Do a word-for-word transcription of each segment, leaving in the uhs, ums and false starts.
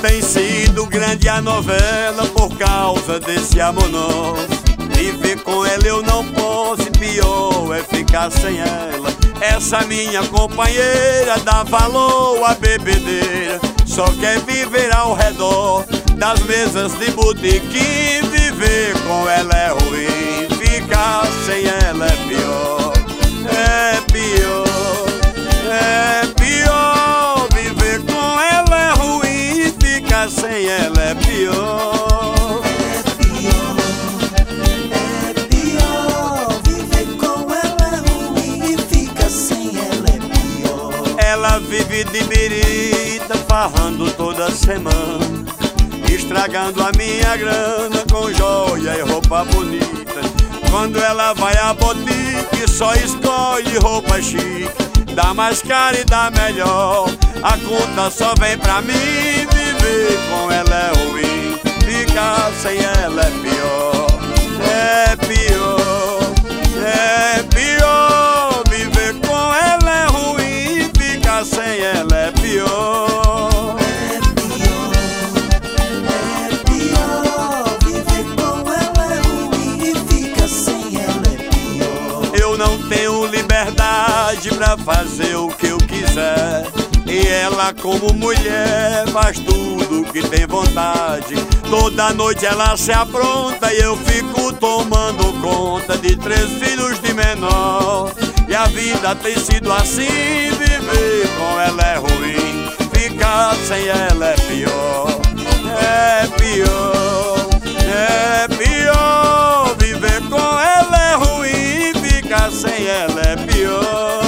Tem sido grande a novela por causa desse amor nosso. Viver com ela eu não posso, e pior é ficar sem ela. Essa minha companheira dá valor à bebedeira, só quer viver ao redor das mesas de botequim. Viver com ela é ruim, ficar sem ela é pior. É pior, é pior. Viver com ela é ruim, ficar sem ela é pior. É pior, é pior. Viver com ela é ruim e ficar sem ela é pior. Ela vive de birita, farrando toda semana, estragando a minha grana com joia e roupa bonita. Quando ela vai à botique, só escolhe roupa chique, dá mais cara e dá melhor. A conta só vem pra mim. Viver com ela é ruim, ficar sem ela é pior. É pior, é pior. Viver com ela é ruim, ficar sem ela é pior. É pior, é pior. Viver com ela é ruim e ficar sem ela é pior. Eu não tenho liberdade pra fazer o que eu quiser, e ela como mulher faz tudo que tem vontade. Toda noite ela se apronta e eu fico tomando conta de três filhos de menor. E a vida tem sido assim. Viver com ela é ruim, ficar sem ela é pior. É pior, é pior. Viver com ela é ruim, ficar sem ela é pior.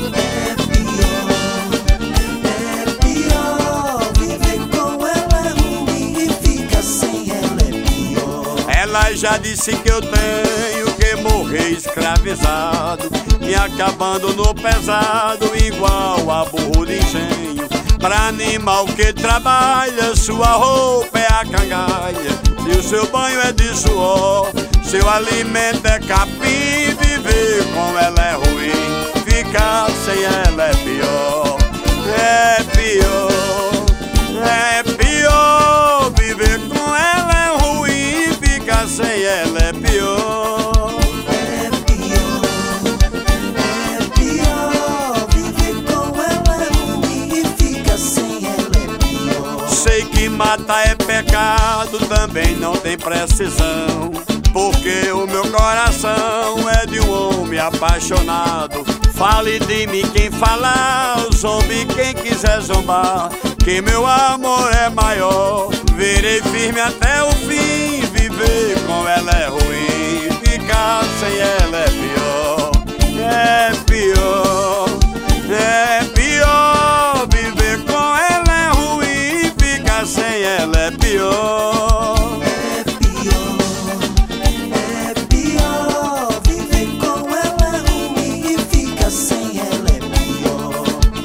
Ela já disse que eu tenho que morrer escravizado, me acabando no pesado igual a burro de engenho. Pra animal que trabalha, sua roupa é a cangalha, se o seu banho é de suor, seu alimento é capim. Viver com ela é ruim, ficar sem ela é pior. É pior, é pior. Viver com ela é ruim, ficar sem ela é pior. É pior, é pior. Viver com ela é ruim e ficar sem ela é pior. Sei que matar é pecado, também não tem precisão, porque o meu coração é de um homem apaixonado. Fale de mim quem falar, zombe quem quiser zombar, que meu amor é maior. Virei firme até o fim. Viver com ela é ruim, ficar sem ela é pior. É pior, é pior. Viver com ela é ruim, ficar sem ela é pior. É pior, é pior. Viver com ela é ruim e ficar sem ela é pior.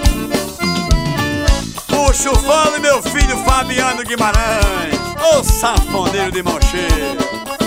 Puxa o fole, meu filho Fabiano Guimarães, o sanfoneiro de mão cheia.